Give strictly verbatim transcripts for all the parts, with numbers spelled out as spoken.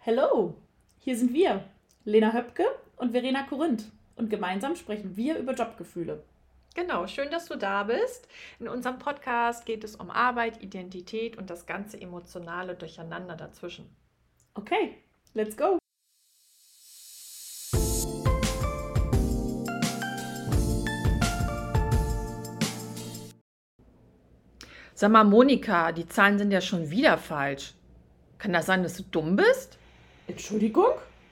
Hello, hier sind wir, Lena Höpke und Verena Korinth. Und gemeinsam sprechen wir über Jobgefühle. Genau, schön, dass du da bist. In unserem Podcast geht es um Arbeit, Identität und das ganze emotionale Durcheinander dazwischen. Okay, let's go. Sag mal, Monika, die Zahlen sind ja schon wieder falsch. Kann das sein, dass du dumm bist? Entschuldigung?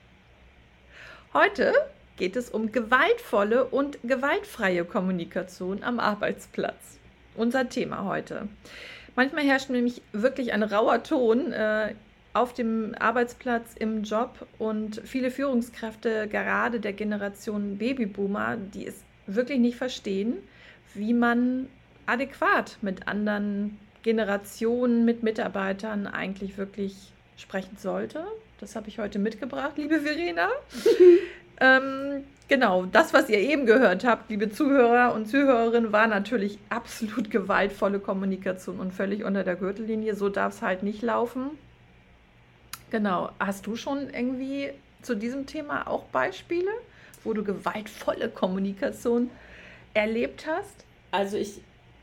Heute geht es um gewaltvolle und gewaltfreie Kommunikation am Arbeitsplatz. Unser Thema heute. Manchmal herrscht nämlich wirklich ein rauer Ton äh, auf dem Arbeitsplatz, im Job, und viele Führungskräfte, gerade der Generation Babyboomer, die es wirklich nicht verstehen, wie man adäquat mit anderen Generationen, mit Mitarbeitern eigentlich wirklich sprechen sollte. Das habe ich heute mitgebracht, liebe Verena. ähm, genau, das, was ihr eben gehört habt, liebe Zuhörer und Zuhörerinnen, war natürlich absolut gewaltvolle Kommunikation und völlig unter der Gürtellinie. So darf es halt nicht laufen. Genau, hast du schon irgendwie zu diesem Thema auch Beispiele, wo du gewaltvolle Kommunikation erlebt hast? Also ich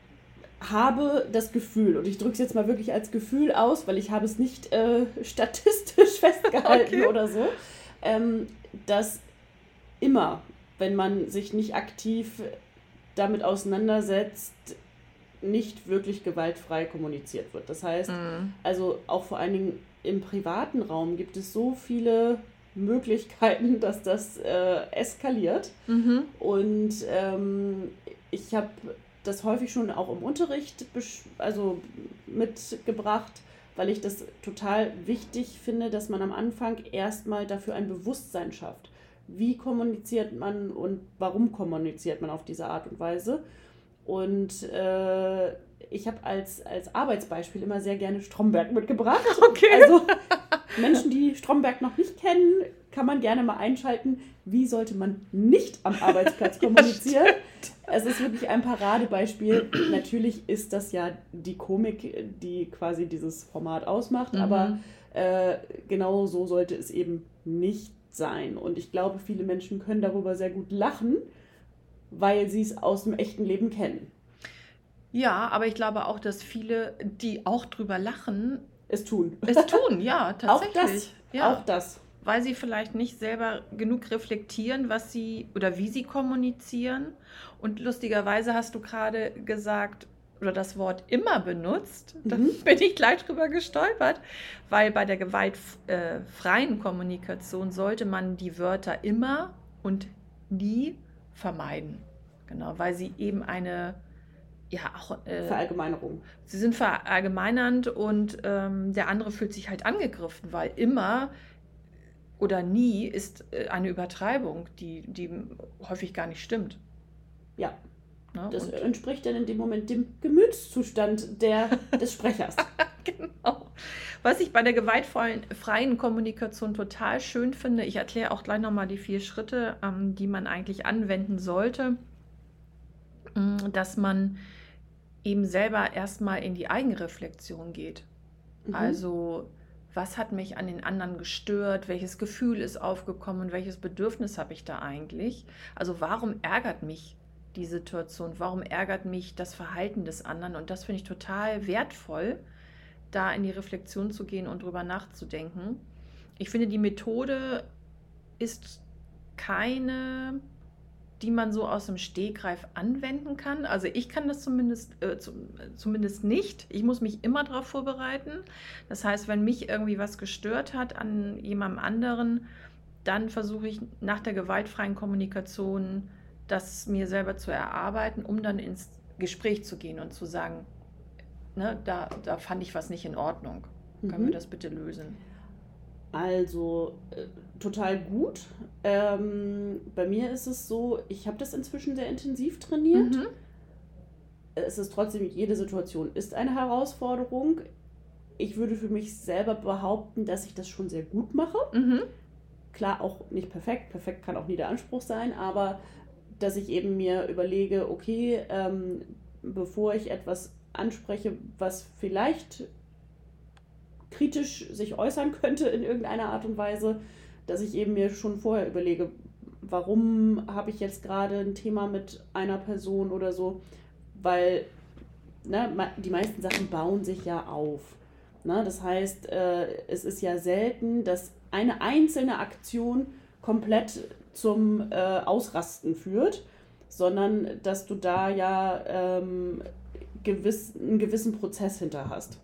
habe das Gefühl, und ich drücke es jetzt mal wirklich als Gefühl aus, weil ich habe es nicht äh, statistisch festgehalten Okay. oder so, ähm, dass immer, wenn man sich nicht aktiv damit auseinandersetzt, nicht wirklich gewaltfrei kommuniziert wird. Das heißt, Mm. also auch vor allen Dingen im privaten Raum gibt es so viele Möglichkeiten, dass das äh, eskaliert. Mhm. Und ähm, ich habe das häufig schon auch im Unterricht besch- also mitgebracht, weil ich das total wichtig finde, dass man am Anfang erstmal dafür ein Bewusstsein schafft. Wie kommuniziert man und warum kommuniziert man auf diese Art und Weise? Und äh, ich habe als, als Arbeitsbeispiel immer sehr gerne Stromberg mitgebracht. Okay. Also Menschen, die Stromberg noch nicht kennen, kann man gerne mal einschalten. Wie sollte man nicht am Arbeitsplatz kommunizieren? Ja, Es ist wirklich ein Paradebeispiel. Natürlich ist das ja die Komik, die quasi dieses Format ausmacht, Mhm. aber äh, genau so sollte es eben nicht sein. Und ich glaube, viele Menschen können darüber sehr gut lachen, weil sie es aus dem echten Leben kennen. Ja, aber ich glaube auch, dass viele, die auch drüber lachen, Es tun. es tun, ja, Auch tatsächlich. das. Ja, Auch das. weil sie vielleicht nicht selber genug reflektieren, was sie oder wie sie kommunizieren. Und lustigerweise hast du gerade gesagt oder das Wort immer benutzt. Da Mhm. bin ich gleich drüber gestolpert, weil bei der gewaltfreien Kommunikation sollte man die Wörter immer und nie vermeiden. Genau, weil sie eben eine, ja, auch, äh, Verallgemeinerung. sie sind verallgemeinernd und ähm, der andere fühlt sich halt angegriffen, weil immer oder nie ist äh, eine Übertreibung, die, die häufig gar nicht stimmt. Ja, Ne? das Und entspricht dann in dem Moment dem Gemütszustand der, des Sprechers. genau. Was ich bei der gewaltfreien freien Kommunikation total schön finde, ich erkläre auch gleich nochmal die vier Schritte, ähm, die man eigentlich anwenden sollte, mh, dass man eben selber erstmal in die Eigenreflexion geht. Mhm. Also, was hat mich an den anderen gestört? Welches Gefühl ist aufgekommen? Welches Bedürfnis habe ich da eigentlich? Also, warum ärgert mich die Situation? Warum ärgert mich das Verhalten des anderen? Und das finde ich total wertvoll, da in die Reflexion zu gehen und drüber nachzudenken. Ich finde, die Methode ist keine, die man so aus dem Stegreif anwenden kann. Also ich kann das zumindest, äh, zum, zumindest nicht. Ich muss mich immer darauf vorbereiten. Das heißt, wenn mich irgendwie was gestört hat an jemandem anderen, dann versuche ich nach der gewaltfreien Kommunikation das mir selber zu erarbeiten, um dann ins Gespräch zu gehen und zu sagen, ne, da, da fand ich was nicht in Ordnung. Können Mhm. wir das bitte lösen? Also äh, total gut. Ähm, bei mir ist es so, ich habe das inzwischen sehr intensiv trainiert. Mhm. Es ist trotzdem, jede Situation ist eine Herausforderung. Ich würde für mich selber behaupten, dass ich das schon sehr gut mache. Mhm. Klar, auch nicht perfekt. Perfekt kann auch nie der Anspruch sein, aber dass ich eben mir überlege, okay, ähm, bevor ich etwas anspreche, was vielleicht kritisch sich äußern könnte in irgendeiner Art und Weise, dass ich eben mir schon vorher überlege, warum habe ich jetzt gerade ein Thema mit einer Person oder so, weil ne, die meisten Sachen bauen sich ja auf. Ne? Das heißt, äh, es ist ja selten, dass eine einzelne Aktion komplett zum äh, Ausrasten führt, sondern dass du da ja ähm, gewiss, einen gewissen Prozess hinter hast.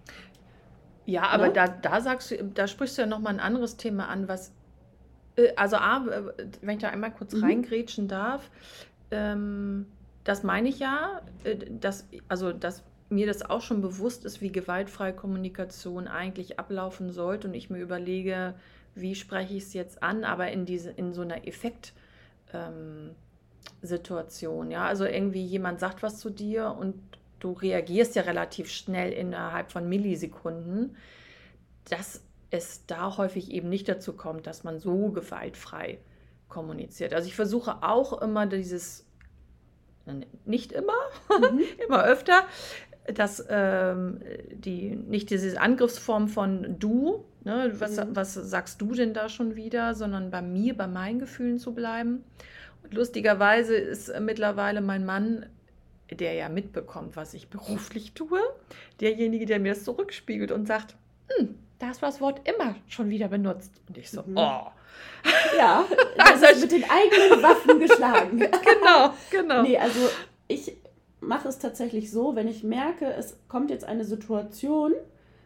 Ja, aber Ne? da, da sagst du, da sprichst du ja nochmal ein anderes Thema an, was, äh, also A, äh, wenn ich da einmal kurz Mhm. reingrätschen darf, ähm, das meine ich ja, äh, dass, also dass mir das auch schon bewusst ist, wie gewaltfreie Kommunikation eigentlich ablaufen sollte und ich mir überlege, wie spreche ich es jetzt an, aber in diese, in so einer Effekt, ähm, Situation, ja, also irgendwie jemand sagt was zu dir und du reagierst ja relativ schnell innerhalb von Millisekunden, dass es da häufig eben nicht dazu kommt, dass man so gewaltfrei kommuniziert. Also ich versuche auch immer dieses, nicht immer, Mhm. immer öfter, dass ähm, die, nicht diese Angriffsform von du, ne, was, Mhm. was sagst du denn da schon wieder, sondern bei mir, bei meinen Gefühlen zu bleiben. Und lustigerweise ist äh, mittlerweile mein Mann, der ja mitbekommt, was ich beruflich tue, derjenige, der mir das zurückspiegelt und sagt, hm, da hast du das Wort immer schon wieder benutzt. Und ich so, Mhm. oh. Ja, das Also ist mit den eigenen Waffen geschlagen. Genau, genau. Nee, also ich mache es tatsächlich so, wenn ich merke, es kommt jetzt eine Situation,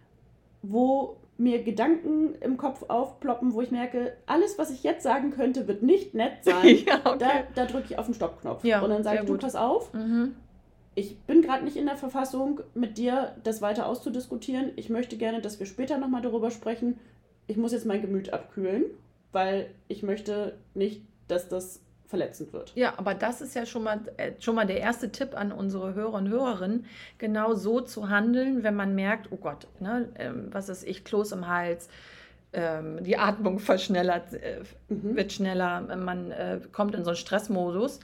wo mir Gedanken im Kopf aufploppen, wo ich merke, alles, was ich jetzt sagen könnte, wird nicht nett sein. Ja, okay. Da, da drücke ich auf den Stoppknopf. Ja, und dann sage sehr ich, du, gut. pass auf, Mhm. ich bin gerade nicht in der Verfassung, mit dir das weiter auszudiskutieren. Ich möchte gerne, dass wir später nochmal darüber sprechen. Ich muss jetzt mein Gemüt abkühlen, weil ich möchte nicht, dass das verletzend wird. Ja, aber das ist ja schon mal, äh, schon mal der erste Tipp an unsere Hörer und Hörerinnen, genau so zu handeln, wenn man merkt, oh Gott, ne, ähm, was ist ich, Kloß im Hals, ähm, die Atmung verschnellert, äh, Mhm. wird schneller, man äh, kommt in so einen Stressmodus,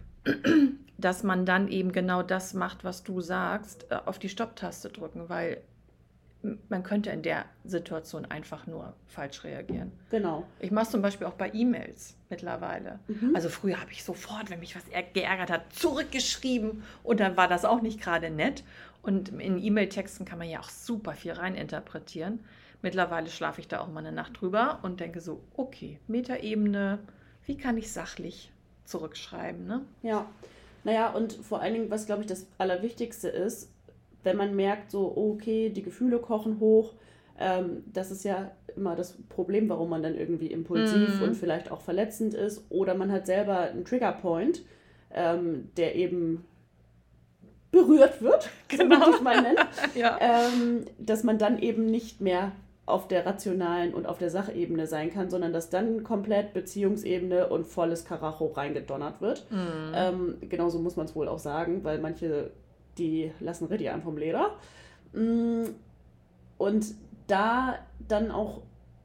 dass man dann eben genau das macht, was du sagst, äh, auf die Stopptaste drücken, weil m- man könnte in der Situation einfach nur falsch reagieren. Genau. Ich mache es zum Beispiel auch bei E-Mails mittlerweile. Mhm. Also früher habe ich sofort, wenn mich was er- geärgert hat, zurückgeschrieben und dann war das auch nicht gerade nett. Und in E-Mail-Texten kann man ja auch super viel reininterpretieren. Mittlerweile schlafe ich da auch mal eine Nacht drüber und denke so, okay, Metaebene, wie kann ich sachlich zurückschreiben, ne? Ja. Naja, und vor allen Dingen, was glaube ich das Allerwichtigste ist, wenn man merkt, so, okay, die Gefühle kochen hoch, ähm, das ist ja immer das Problem, warum man dann irgendwie impulsiv Mhm. und vielleicht auch verletzend ist. Oder man hat selber einen Triggerpoint, ähm, der eben berührt wird, so Genau. möchte ich es mal nennen, Ja. ähm, dass man dann eben nicht mehr auf der rationalen und auf der Sachebene sein kann, sondern dass dann komplett Beziehungsebene und volles Karacho reingedonnert wird. Mhm. Ähm, genauso muss man es wohl auch sagen, weil manche, die lassen richtig an vom Leder. Mm, Und da dann auch,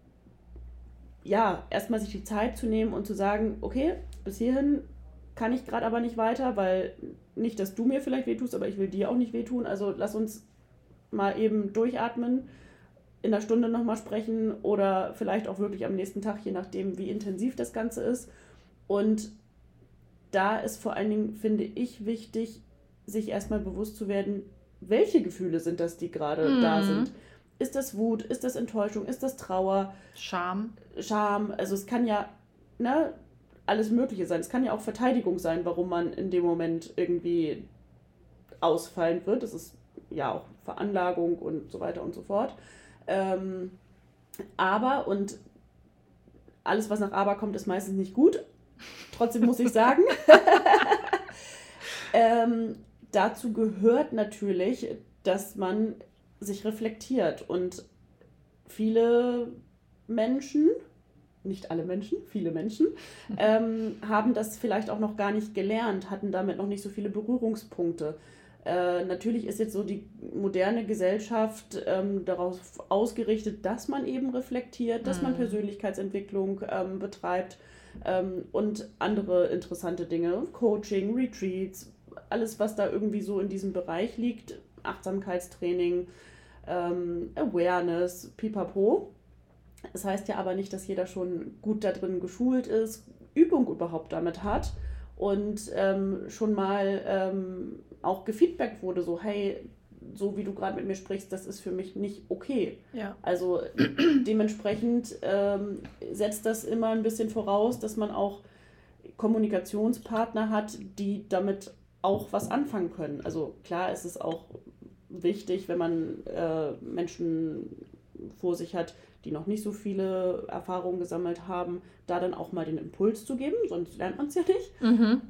ja, erstmal sich die Zeit zu nehmen und zu sagen, okay, bis hierhin kann ich gerade aber nicht weiter, weil nicht, dass du mir vielleicht wehtust, aber ich will dir auch nicht wehtun. Also lass uns mal eben durchatmen, in einer Stunde nochmal sprechen oder vielleicht auch wirklich am nächsten Tag, je nachdem, wie intensiv das Ganze ist. Und da ist vor allen Dingen, finde ich, wichtig, sich erstmal bewusst zu werden, welche Gefühle sind das, die gerade Mhm. da sind. Ist das Wut, ist das Enttäuschung, ist das Trauer, Scham. Scham? Also es kann ja, ne, alles Mögliche sein. Es kann ja auch Verteidigung sein, warum man in dem Moment irgendwie ausfallend wird. Das ist ja auch Veranlagung und so weiter und so fort. Ähm, aber, und alles, was nach aber kommt, ist meistens nicht gut. Trotzdem muss ich sagen, ähm, dazu gehört natürlich, dass man sich reflektiert. Und viele Menschen, nicht alle Menschen, viele Menschen, ähm, haben das vielleicht auch noch gar nicht gelernt, hatten damit noch nicht so viele Berührungspunkte. Äh, natürlich ist jetzt so die moderne Gesellschaft ähm, darauf ausgerichtet, dass man eben reflektiert, dass man Mhm. Persönlichkeitsentwicklung ähm, betreibt ähm, und andere interessante Dinge, Coaching, Retreats, alles, was da irgendwie so in diesem Bereich liegt, Achtsamkeitstraining, ähm, Awareness, pipapo. Das heißt ja aber nicht, dass jeder schon gut da drin geschult ist, Übung überhaupt damit hat und ähm, schon mal ähm, auch gefeedbackt wurde, so hey, so wie du gerade mit mir sprichst, das ist für mich nicht okay. Ja. Also dementsprechend ähm, setzt das immer ein bisschen voraus, dass man auch Kommunikationspartner hat, die damit auch was anfangen können. Also klar ist es auch wichtig, wenn man äh, Menschen vor sich hat, die noch nicht so viele Erfahrungen gesammelt haben, da dann auch mal den Impuls zu geben, sonst lernt man es ja nicht. Mhm.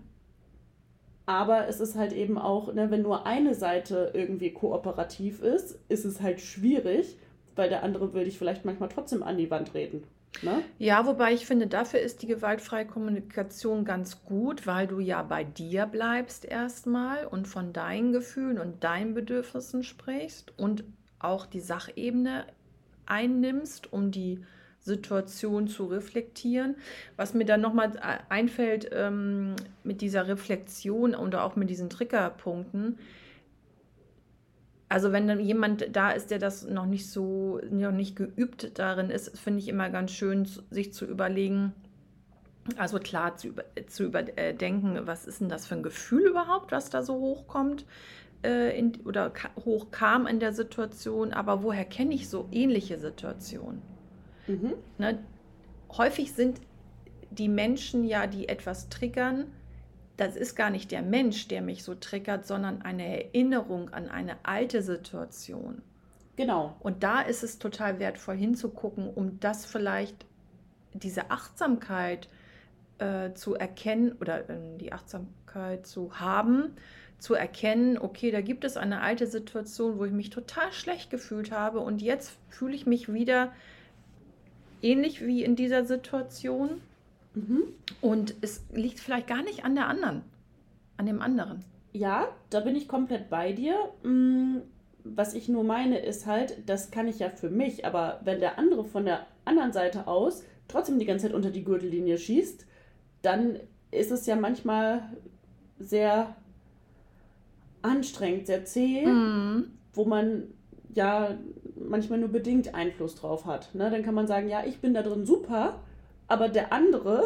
Aber es ist halt eben auch, ne, wenn nur eine Seite irgendwie kooperativ ist, ist es halt schwierig, weil der andere will dich vielleicht manchmal trotzdem an die Wand treten. Ne? Ja, wobei ich finde, dafür ist die gewaltfreie Kommunikation ganz gut, weil du ja bei dir bleibst erstmal und von deinen Gefühlen und deinen Bedürfnissen sprichst und auch die Sachebene einnimmst, um die Situation zu reflektieren. Was mir dann nochmal einfällt ähm, mit dieser Reflexion und auch mit diesen Triggerpunkten, also wenn dann jemand da ist, der das noch nicht so, noch nicht geübt darin ist, finde ich immer ganz schön, sich zu überlegen, also klar zu, über, zu überdenken, was ist denn das für ein Gefühl überhaupt, was da so hochkommt äh, in, oder ka- hochkam in der Situation, aber woher kenne ich so ähnliche Situationen? Mhm. Ne? Häufig sind die Menschen ja, die etwas triggern, das ist gar nicht der Mensch, der mich so triggert, sondern eine Erinnerung an eine alte Situation. Genau. Und da ist es total wertvoll hinzugucken, um das vielleicht, diese Achtsamkeit äh, zu erkennen oder äh, die Achtsamkeit zu haben, zu erkennen, okay, da gibt es eine alte Situation, wo ich mich total schlecht gefühlt habe und jetzt fühle ich mich wieder ähnlich wie in dieser Situation. Mhm. Und es liegt vielleicht gar nicht an der anderen, an dem anderen. Ja, da bin ich komplett bei dir. Mm, Was ich nur meine, ist halt, das kann ich ja für mich, aber wenn der andere von der anderen Seite aus trotzdem die ganze Zeit unter die Gürtellinie schießt, dann ist es ja manchmal sehr anstrengend, sehr zäh, Mhm. wo man ja manchmal nur bedingt Einfluss drauf hat. Ne? Dann kann man sagen, ja, ich bin da drin super, aber der andere,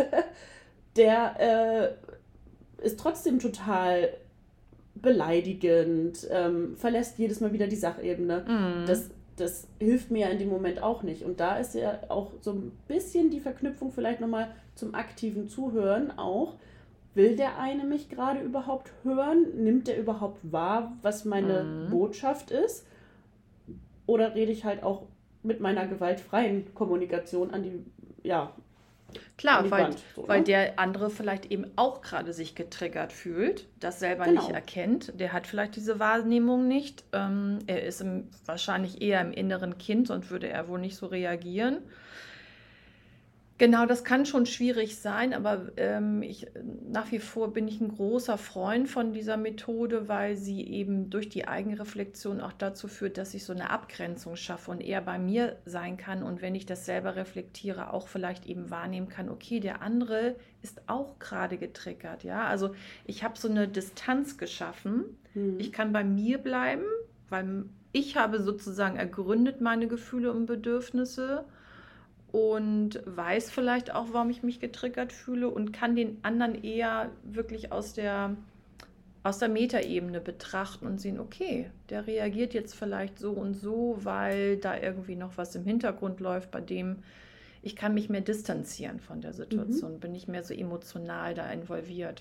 der äh, ist trotzdem total beleidigend, ähm, verlässt jedes Mal wieder die Sachebene. Mhm. Das, das hilft mir ja in dem Moment auch nicht. Und da ist ja auch so ein bisschen die Verknüpfung vielleicht nochmal zum aktiven Zuhören auch. Will der eine mich gerade überhaupt hören? Nimmt der überhaupt wahr, was meine Mhm. Botschaft ist? Oder rede ich halt auch mit meiner gewaltfreien Kommunikation an die, ja, an Klar, die weil, Wand? So, weil ne? der andere vielleicht eben auch gerade sich getriggert fühlt, das selber nicht Genau. erkennt. Der hat vielleicht diese Wahrnehmung nicht. Ähm, er ist im, wahrscheinlich eher im inneren Kind, sonst würde er wohl nicht so reagieren. Genau, das kann schon schwierig sein, aber ähm, ich, nach wie vor bin ich ein großer Freund von dieser Methode, weil sie eben durch die Eigenreflexion auch dazu führt, dass ich so eine Abgrenzung schaffe und eher bei mir sein kann und wenn ich das selber reflektiere, auch vielleicht eben wahrnehmen kann, okay, der andere ist auch gerade getriggert, ja. Also ich habe so eine Distanz geschaffen. Hm. Ich kann bei mir bleiben, weil ich habe sozusagen ergründet meine Gefühle und Bedürfnisse und weiß vielleicht auch, warum ich mich getriggert fühle und kann den anderen eher wirklich aus der, aus der Metaebene betrachten und sehen, okay, der reagiert jetzt vielleicht so und so, weil da irgendwie noch was im Hintergrund läuft, bei dem ich kann mich mehr distanzieren von der Situation, Mhm. bin nicht mehr so emotional da involviert.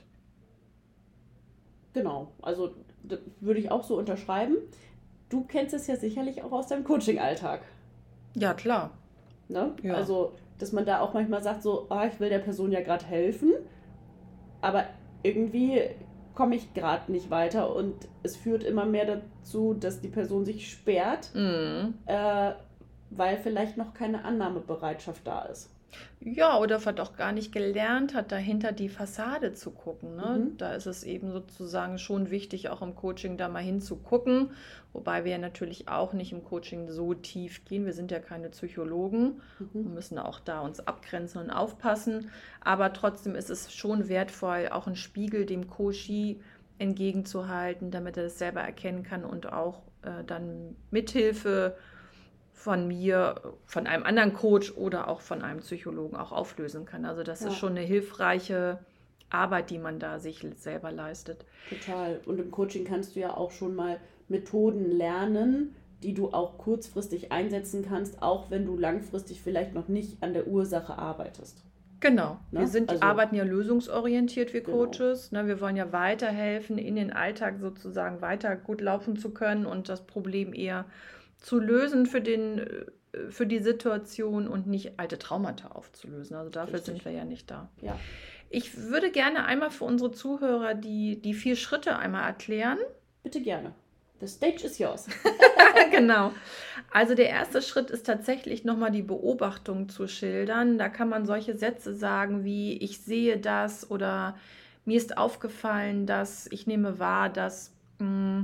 Genau, also das würde ich auch so unterschreiben. Du kennst es ja sicherlich auch aus deinem Coaching-Alltag. Ja, klar. Ne? Ja. Also, dass man da auch manchmal sagt, so, ah, ich will der Person ja gerade helfen, aber irgendwie komme ich gerade nicht weiter und es führt immer mehr dazu, dass die Person sich sperrt, Mhm. äh, weil vielleicht noch keine Annahmebereitschaft da ist. Ja, oder vielleicht auch gar nicht gelernt hat, dahinter die Fassade zu gucken. Ne? Mhm. Da ist es eben sozusagen schon wichtig, auch im Coaching da mal hinzugucken. Wobei wir ja natürlich auch nicht im Coaching so tief gehen. Wir sind ja keine Psychologen und Mhm. müssen auch da uns abgrenzen und aufpassen. Aber trotzdem ist es schon wertvoll, auch einen Spiegel dem Coachee entgegenzuhalten, damit er das selber erkennen kann und auch äh, dann Mithilfe von mir, von einem anderen Coach oder auch von einem Psychologen auch auflösen kann. Also das Ja. ist schon eine hilfreiche Arbeit, die man da sich selber leistet. Total. Und im Coaching kannst du ja auch schon mal Methoden lernen, die du auch kurzfristig einsetzen kannst, auch wenn du langfristig vielleicht noch nicht an der Ursache arbeitest. Genau. Ne? Wir sind, Also- arbeiten ja lösungsorientiert, wir Genau. Coaches. Ne? Wir wollen ja weiterhelfen, in den Alltag sozusagen weiter gut laufen zu können und das Problem eher zu lösen für den, äh, für die Situation und nicht alte Traumata aufzulösen. Also dafür Richtig. sind wir ja nicht da. Ja, Ich würde gerne einmal für unsere Zuhörer die, die vier Schritte einmal erklären. bitte gerne. The stage is yours. Genau. Also der erste Schritt ist tatsächlich nochmal die Beobachtung zu schildern. Da kann man solche Sätze sagen wie, ich sehe das oder mir ist aufgefallen, dass ich nehme wahr, dass... Mh,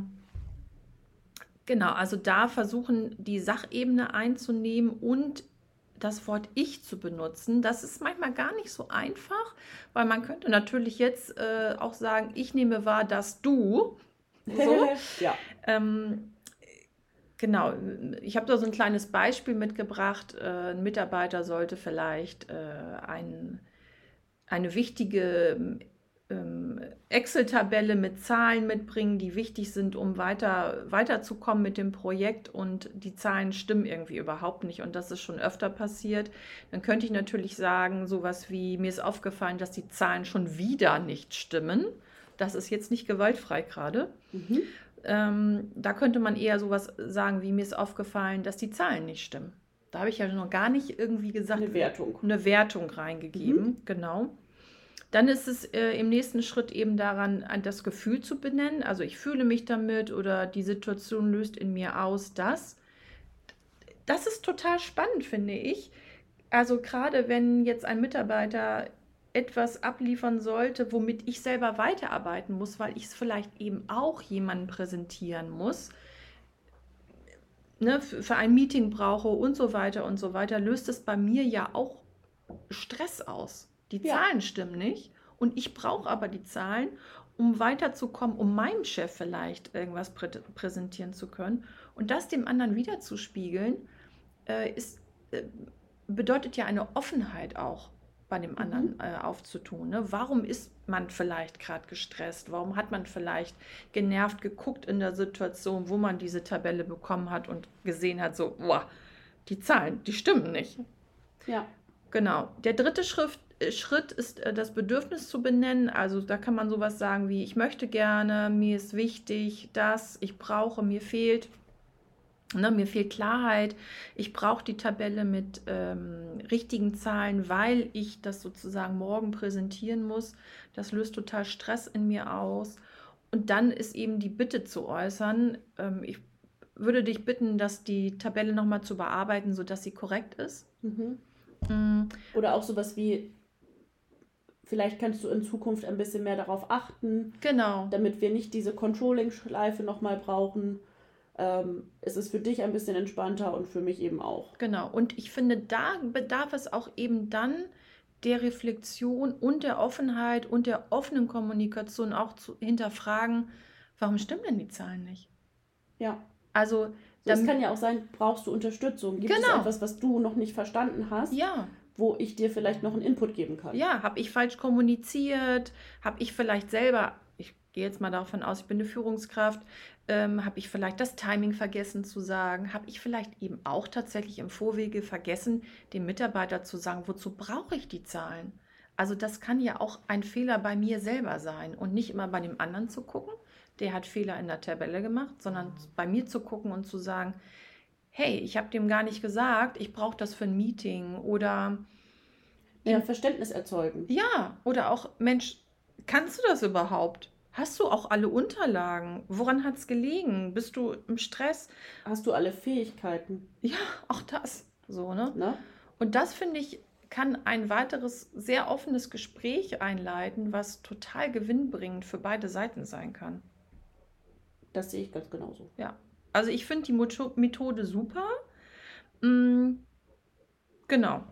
genau, also da versuchen, die Sachebene einzunehmen und das Wort Ich zu benutzen. Das ist manchmal gar nicht so einfach, weil man könnte natürlich jetzt äh, auch sagen, ich nehme wahr, dass du... So. Ja. Ähm, genau, ich habe da so ein kleines Beispiel mitgebracht. Äh, ein Mitarbeiter sollte vielleicht äh, ein, eine wichtige ähm, Excel-Tabelle mit Zahlen mitbringen, die wichtig sind, um weiter, weiterzukommen mit dem Projekt und die Zahlen stimmen irgendwie überhaupt nicht und das ist schon öfter passiert. Dann könnte ich natürlich sagen, sowas wie, mir ist aufgefallen, dass die Zahlen schon wieder nicht stimmen. Das ist jetzt nicht gewaltfrei gerade. Mhm. Ähm, da könnte man eher sowas sagen, wie mir ist aufgefallen, dass die Zahlen nicht stimmen. Da habe ich ja noch gar nicht irgendwie gesagt, Eine Wertung. eine Wertung reingegeben. Genau. Dann ist es äh, im nächsten Schritt eben daran, an das Gefühl zu benennen. Also ich fühle mich damit oder die Situation löst in mir aus, dass. Das ist total spannend, finde ich. Also gerade wenn jetzt ein Mitarbeiter etwas abliefern sollte, womit ich selber weiterarbeiten muss, weil ich es vielleicht eben auch jemandem präsentieren muss, ne, für, für ein Meeting brauche und so weiter und so weiter, löst es bei mir ja auch Stress aus. Die Ja. Zahlen stimmen nicht und ich brauche aber die Zahlen, um weiterzukommen, um meinem Chef vielleicht irgendwas prä präsentieren zu können. Und das dem anderen wiederzuspiegeln, äh, ist, äh, bedeutet ja eine Offenheit auch bei dem anderen äh, aufzutun. Ne? Warum ist man vielleicht gerade gestresst? Warum hat man vielleicht genervt geguckt in der Situation, wo man diese Tabelle bekommen hat und gesehen hat, so, boah, die Zahlen, die stimmen nicht. Ja. Genau. Der dritte Schritt, äh, Schritt ist äh, das Bedürfnis zu benennen. Also da kann man sowas sagen wie, ich möchte gerne, mir ist wichtig, das, ich brauche, mir fehlt. Ne, mir fehlt Klarheit, ich brauche die Tabelle mit ähm, richtigen Zahlen, weil ich das sozusagen morgen präsentieren muss. Das löst total Stress in mir aus. Und dann ist eben die Bitte zu äußern, ähm, ich würde dich bitten, dass die Tabelle nochmal zu bearbeiten, sodass sie korrekt ist. Mhm. Mm, Oder auch sowas wie, vielleicht kannst du in Zukunft ein bisschen mehr darauf achten, genau. damit wir nicht diese Controlling-Schleife nochmal brauchen. Ähm, es ist für dich ein bisschen entspannter und für mich eben auch. Genau, und ich finde, da bedarf es auch eben dann der Reflexion und der Offenheit und der offenen Kommunikation auch zu hinterfragen, warum stimmen denn die Zahlen nicht? Ja. Also, So, es dann, kann ja auch sein, brauchst du Unterstützung? Gibt es Genau. etwas, was du noch nicht verstanden hast, ja, wo ich dir vielleicht noch einen Input geben kann? ja, habe ich falsch kommuniziert? Habe ich vielleicht selber, ich gehe jetzt mal davon aus, ich bin eine Führungskraft, ähm, habe ich vielleicht das Timing vergessen zu sagen? Habe ich vielleicht eben auch tatsächlich im Vorwege vergessen, dem Mitarbeiter zu sagen, wozu brauche ich die Zahlen? Also das kann ja auch ein Fehler bei mir selber sein und nicht immer bei dem anderen zu gucken, der hat Fehler in der Tabelle gemacht, sondern bei mir zu gucken und zu sagen, hey, ich habe dem gar nicht gesagt, ich brauche das für ein Meeting oder Ja, Verständnis erzeugen. ja, oder auch, Mensch, kannst du das überhaupt? Hast du auch alle Unterlagen? Woran hat es gelegen? Bist du im Stress? Hast du alle Fähigkeiten? Ja, auch das. So, ne? Ne? Und das, finde ich, kann ein weiteres sehr offenes Gespräch einleiten, was total gewinnbringend für beide Seiten sein kann. Das sehe ich ganz genauso. Ja, also ich finde die Moto- Methode super. Mm, genau.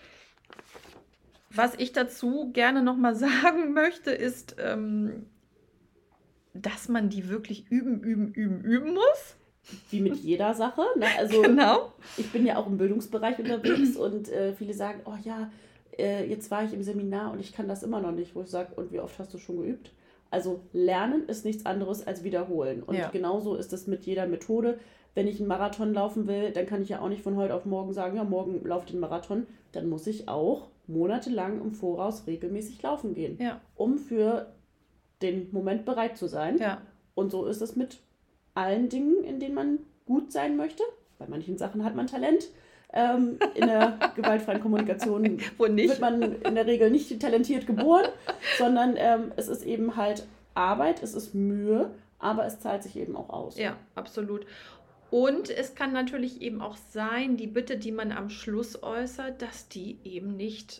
Was ich dazu gerne nochmal sagen möchte, ist, ähm, dass man die wirklich üben, üben, üben, üben muss. wie mit jeder Sache. Ne? Also Genau. ich bin ja auch im Bildungsbereich unterwegs und äh, viele sagen, oh ja, äh, jetzt war ich im Seminar und ich kann das immer noch nicht, wo ich sage, und wie oft hast du schon geübt? Also Lernen ist nichts anderes als wiederholen. Und Ja. genauso ist es mit jeder Methode. Wenn ich einen Marathon laufen will, dann kann ich ja auch nicht von heute auf morgen sagen, ja, morgen laufe ich den Marathon. Dann muss ich auch monatelang im Voraus regelmäßig laufen gehen, Ja. um für den Moment bereit zu sein. Ja. Und so ist es mit allen Dingen, in denen man gut sein möchte. Bei manchen Sachen hat man Talent. Ähm, in der gewaltfreien Kommunikation Wo nicht? wird man in der Regel nicht talentiert geboren, sondern ähm, es ist eben halt Arbeit, es ist Mühe, aber es zahlt sich eben auch aus. Ja, absolut. Und es kann natürlich eben auch sein, die Bitte, die man am Schluss äußert, dass die eben nicht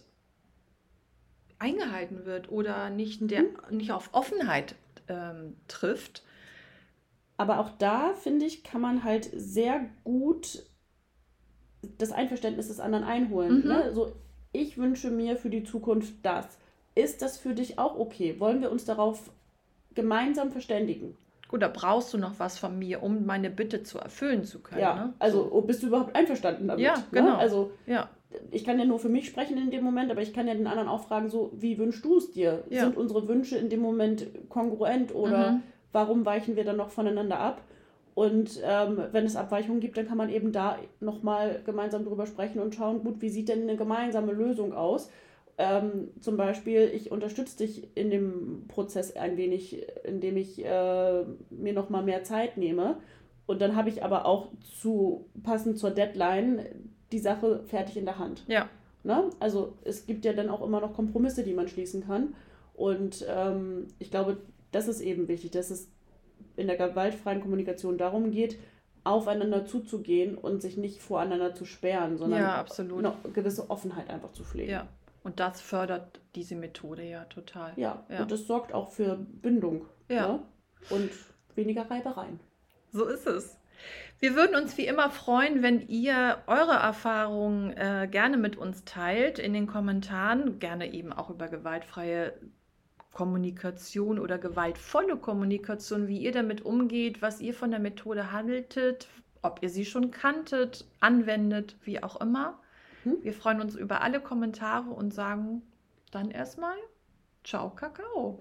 eingehalten wird oder nicht, der, nicht auf Offenheit ähm, trifft. Aber auch da, finde ich, kann man halt sehr gut das Einverständnis des anderen einholen. Mhm. Ne? So, ich wünsche mir für die Zukunft das. Ist das für dich auch okay? Wollen wir uns darauf gemeinsam verständigen? Gut, da brauchst du noch was von mir, um meine Bitte zu erfüllen zu können. Ja, Ne? also oh, bist du überhaupt einverstanden damit? Ja, Ne? genau. Also Ja, ich kann ja nur für mich sprechen in dem Moment, aber ich kann ja den anderen auch fragen, so, wie wünschst du es dir? Ja. Sind unsere Wünsche in dem Moment kongruent oder Mhm. warum weichen wir dann noch voneinander ab? Und ähm, wenn es Abweichungen gibt, dann kann man eben da nochmal gemeinsam drüber sprechen und schauen, gut, wie sieht denn eine gemeinsame Lösung aus? Ähm, zum Beispiel, ich unterstütze dich in dem Prozess ein wenig, indem ich äh, mir nochmal mehr Zeit nehme. Und dann habe ich aber auch zu passend zur Deadline die Sache fertig in der Hand. Ja. Ne? Also es gibt ja dann auch immer noch Kompromisse, die man schließen kann. Und ähm, ich glaube, das ist eben wichtig, dass es in der gewaltfreien Kommunikation darum geht, aufeinander zuzugehen und sich nicht voreinander zu sperren, sondern Ja, absolut. eine gewisse Offenheit einfach zu pflegen. Ja, und das fördert diese Methode ja total. Ja, Ja. und das sorgt auch für Bindung, Ja. ne? Und weniger Reibereien. So ist es. Wir würden uns wie immer freuen, wenn ihr eure Erfahrungen äh, gerne mit uns teilt in den Kommentaren, gerne eben auch über gewaltfreie Kommunikation oder gewaltvolle Kommunikation, wie ihr damit umgeht, was ihr von der Methode haltet, ob ihr sie schon kanntet, anwendet, wie auch immer. Hm? Wir freuen uns über alle Kommentare und sagen dann erstmal Ciao, Kakao.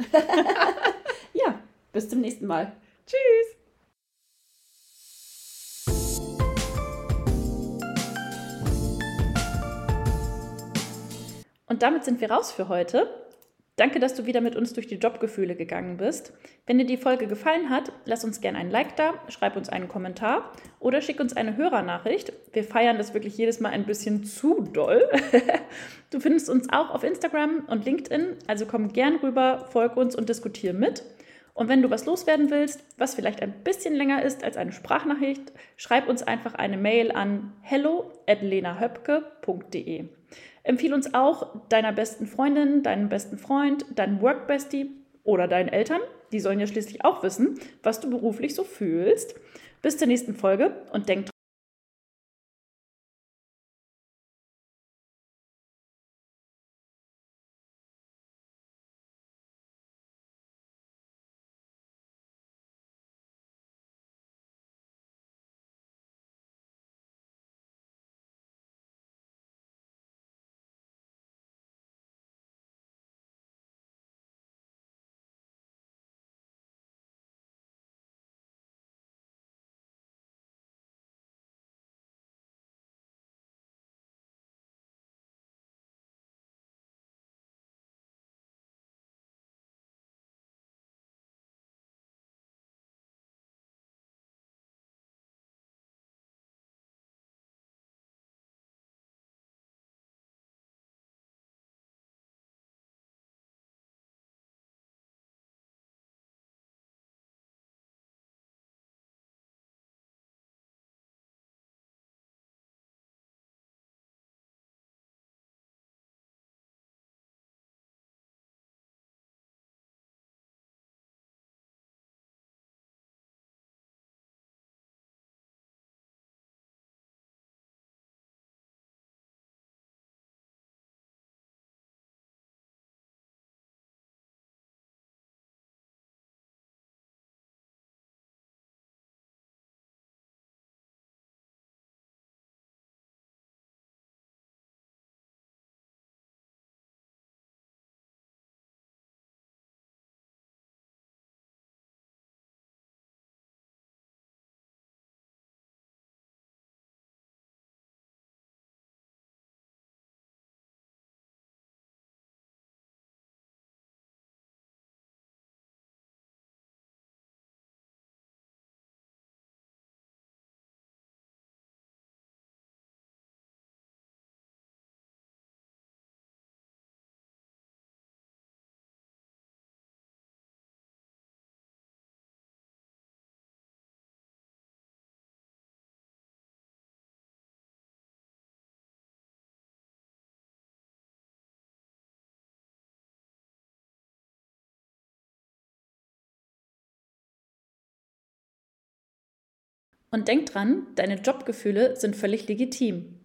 Ja, bis zum nächsten Mal. Tschüss. Und damit sind wir raus für heute. Danke, dass du wieder mit uns durch die Jobgefühle gegangen bist. Wenn dir die Folge gefallen hat, lass uns gerne ein Like da, schreib uns einen Kommentar oder schick uns eine Hörernachricht. Wir feiern das wirklich jedes Mal ein bisschen zu doll. Du findest uns auch auf Instagram und LinkedIn, also komm gern rüber, folg uns und diskutier mit. Und wenn du was loswerden willst, was vielleicht ein bisschen länger ist als eine Sprachnachricht, schreib uns einfach eine Mail an hello at lenahöpke punkt de. Empfehle uns auch deiner besten Freundin, deinem besten Freund, deinem Workbestie oder deinen Eltern. Die sollen ja schließlich auch wissen, was du beruflich so fühlst. Bis zur nächsten Folge und denk Und denk dran, deine Jobgefühle sind völlig legitim.